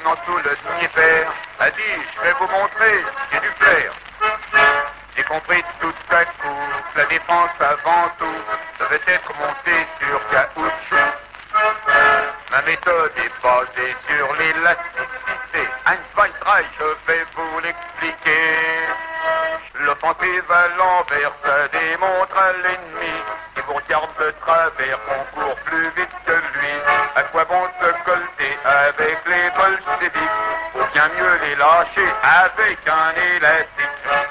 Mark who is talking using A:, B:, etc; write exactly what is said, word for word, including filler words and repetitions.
A: naviguant sous le Dnieper, a dit, je vais vous montrer, j'ai du flair. J'ai compris tout à coup que la défense avant tout devait être montée sur caoutchouc. Ma méthode est basée sur l'élasticité. Ein, zwei, drei, je vais vous l'expliquer. L'offensive à l'envers, ça démontre à l'ennemi qui vous regarde de travers, qu'on court plus vite que lui. À quoi bon se colter avec les bolcheviks? Faut bien mieux les lâcher avec un élastique.